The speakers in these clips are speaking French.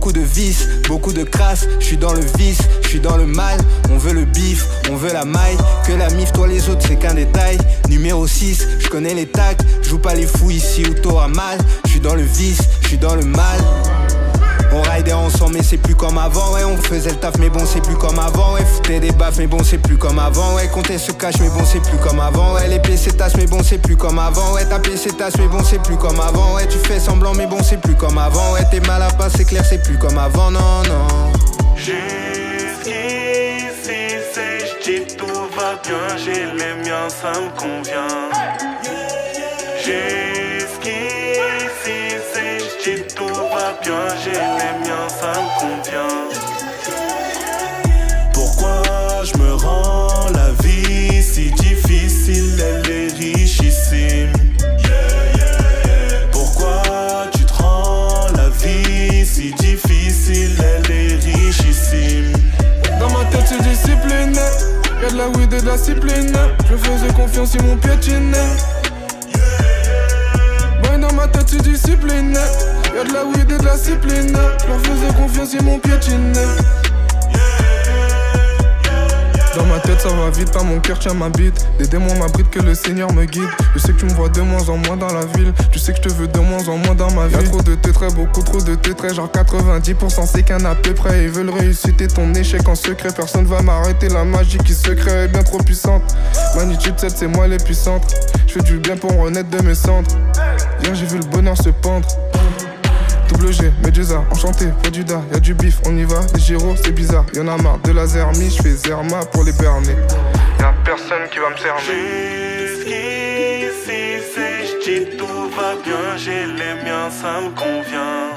beaucoup de vices, beaucoup de crasse. Je suis dans le vice, je suis dans le mal. On veut le bif, on veut la maille. Que la mif, toi les autres c'est qu'un détail. Numéro 6, je connais les tacs. Joue pas les fous ici ou t'auras mal. Je suis dans le vice, je suis dans le mal. On ride ensemble mais c'est plus comme avant. Ouais, on faisait le taf mais bon c'est plus comme avant. Ouais, foutait des baffes mais bon c'est plus comme avant. Ouais, compter ce cash mais bon c'est plus comme avant. Ouais, les PC tassent mais bon c'est plus comme avant. Ouais, ta PC tasse mais bon c'est plus comme avant. Ouais, tu fais semblant mais bon c'est plus comme avant. Ouais, t'es mal à pas, c'est clair c'est plus comme avant. Non, non. Jusqu'ici c'est j'dis tout va bien. J'ai les miens, ça me convient. Jusqu'ici c'est j'dis tout va bien. J'ai les miens, ça me convient. Pourquoi je me rends la vie si difficile? Elle est richissime. Pourquoi tu te rends la vie si difficile? Elle est richissime. Dans ma tête c'est discipliné. Y'a de la weed et de la discipline. Je faisais confiance si mon piétinait. Boy, dans ma tête c'est discipliné. Y'a de la weed et de la discipline. Je leur faisais confiance si mon piétinait. Dans ma tête ça va vite, pas mon cœur tient ma bite. Des démons m'abritent, que le Seigneur me guide. Je sais que tu me vois de moins en moins dans la ville. Tu sais que je te veux de moins en moins dans ma vie. Y'a trop de tétraits, beaucoup trop de tétraits. Genre 90% c'est qu'un à peu près. Ils veulent réussiter ton échec en secret. Personne va m'arrêter, la magie qui se crée est bien trop puissante. Magnitude 7 c'est moi les puissantes. Je fais du bien pour renaître de mes cendres. Hier j'ai vu le bonheur se pendre. Double G, Medusa, enchanté, Produda, y'a du bif, on y va, les gyros, c'est bizarre, y'en a marre de la zermie, j'fais Zerma pour les berner. Y'a personne qui va me cerner. Jusqu'ici c'est j'dis tout va bien. J'ai les miens, ça me convient.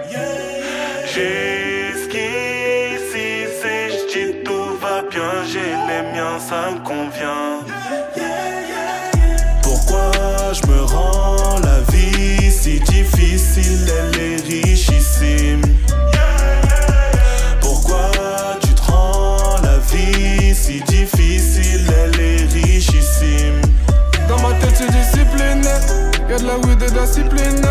Jusqu'ici c'est j'dis tout va bien. J'ai les miens, ça me convient. Pourquoi je me rends la vie si difficile? Elle est richissime. Pourquoi tu te rends la vie si difficile? Elle est richissime. Dans ma tête c'est discipliné. Y'a de la weed et de la discipline.